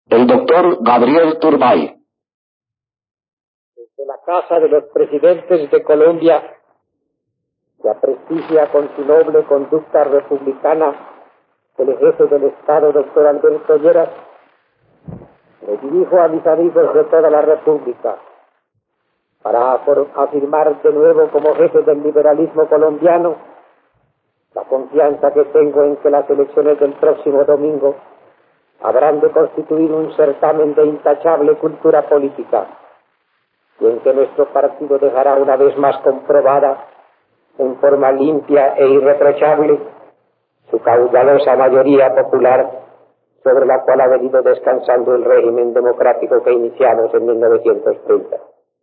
el doctor Gabriel Turbay. Desde la Casa de los Presidentes de Colombia, que prestigia con su noble conducta republicana el jefe del Estado, doctor Alberto Lleras, me dirijo a mis amigos de toda la República para afirmar de nuevo como jefe del liberalismo colombiano la confianza que tengo en que las elecciones del próximo domingo habrán de constituir un certamen de intachable cultura política y en que nuestro partido dejará una vez más comprobada en forma limpia e irreprochable su caudalosa mayoría popular sobre la cual ha venido descansando el régimen democrático que iniciamos en 1930.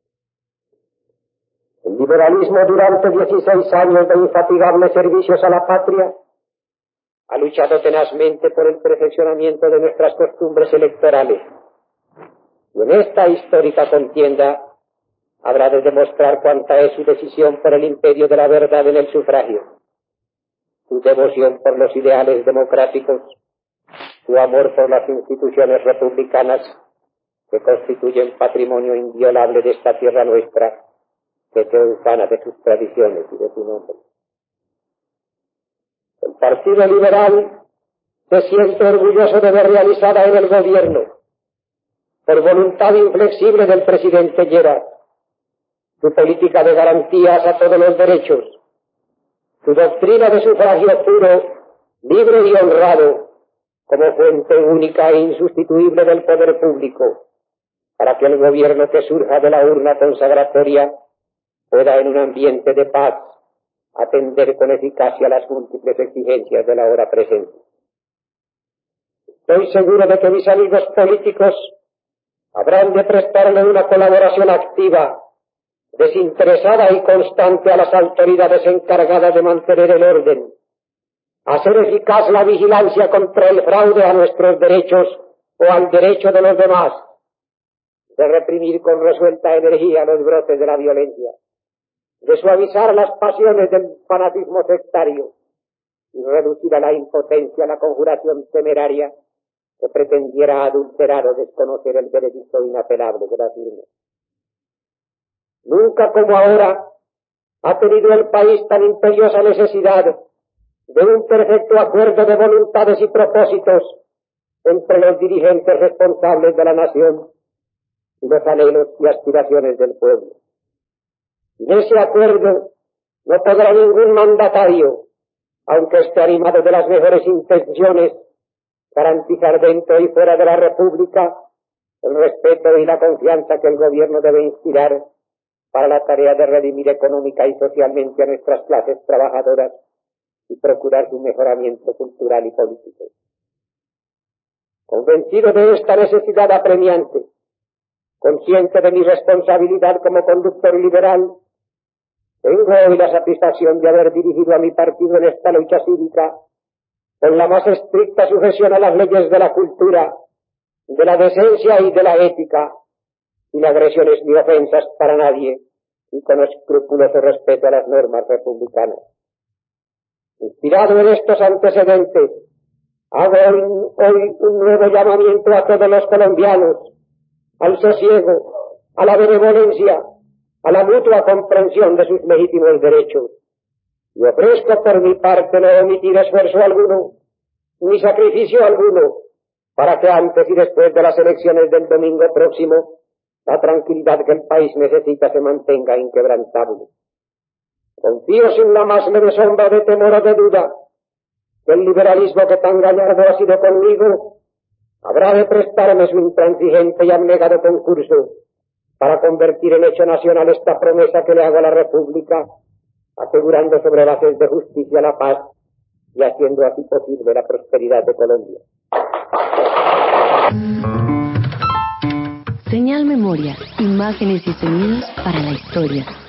El liberalismo, durante 16 años de infatigables servicios a la patria, ha luchado tenazmente por el perfeccionamiento de nuestras costumbres electorales. Y en esta histórica contienda habrá de demostrar cuánta es su decisión por el imperio de la verdad en el sufragio, su devoción por los ideales democráticos, su amor por las instituciones republicanas que constituyen patrimonio inviolable de esta tierra nuestra, que se ufana de sus tradiciones y de su nombre. El Partido Liberal se siente orgulloso de ver realizada en el gobierno, por voluntad inflexible del presidente Lleras, su política de garantías a todos los derechos, su doctrina de sufragio puro, libre y honrado, como fuente única e insustituible del poder público, para que el gobierno que surja de la urna consagratoria pueda en un ambiente de paz atender con eficacia las múltiples exigencias de la hora presente. Estoy seguro de que mis amigos políticos habrán de prestarle una colaboración activa, desinteresada y constante a las autoridades encargadas de mantener el orden, hacer eficaz la vigilancia contra el fraude a nuestros derechos o al derecho de los demás, de reprimir con resuelta energía los brotes de la violencia, de suavizar las pasiones del fanatismo sectario y reducir a la impotencia la conjuración temeraria que pretendiera adulterar o desconocer el veredicto inapelable de las urnas. Nunca como ahora ha tenido el país tan imperiosa necesidad de un perfecto acuerdo de voluntades y propósitos entre los dirigentes responsables de la nación y los anhelos y aspiraciones del pueblo. Sin ese acuerdo no podrá ningún mandatario, aunque esté animado de las mejores intenciones, garantizar dentro y fuera de la República el respeto y la confianza que el gobierno debe inspirar para la tarea de redimir económica y socialmente a nuestras clases trabajadoras y procurar su mejoramiento cultural y político. Convencido de esta necesidad apremiante, consciente de mi responsabilidad como conductor liberal, tengo hoy la satisfacción de haber dirigido a mi partido en esta lucha cívica con la más estricta sujeción a las leyes de la cultura, de la decencia y de la ética, sin agresiones ni ofensas para nadie, y con escrupuloso respeto a las normas republicanas. Inspirado en estos antecedentes, hago hoy un nuevo llamamiento a todos los colombianos, al sosiego, a la benevolencia, a la mutua comprensión de sus legítimos derechos. Y ofrezco por mi parte no omitir esfuerzo alguno, ni sacrificio alguno, para que antes y después de las elecciones del domingo próximo, la tranquilidad que el país necesita se mantenga inquebrantable. Confío sin la más leve sombra de temor o de duda que el liberalismo que tan gallardo ha sido conmigo habrá de prestarme su intransigente y abnegado concurso para convertir en hecho nacional esta promesa que le hago a la República, asegurando sobre bases de justicia la paz y haciendo así posible la prosperidad de Colombia. Señal Memoria, imágenes y sonidos para la historia.